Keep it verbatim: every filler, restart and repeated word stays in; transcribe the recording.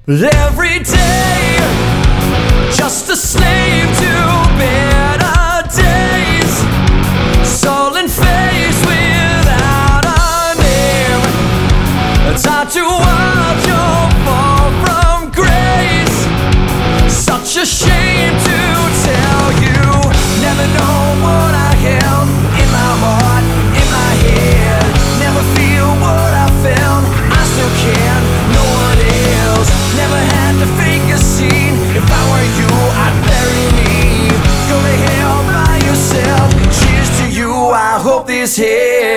Every day, just a slave to better days. Sullen face without a name. It's hard to watch your fall from grace. Such a shame to tell you. Never know what I held in my heart, in my head. Never feel what I felt. I still can. No one else. Never had to fake a scene. If I were you, I'd bury me. Go to hell by yourself. Cheers to you. I hope this hits.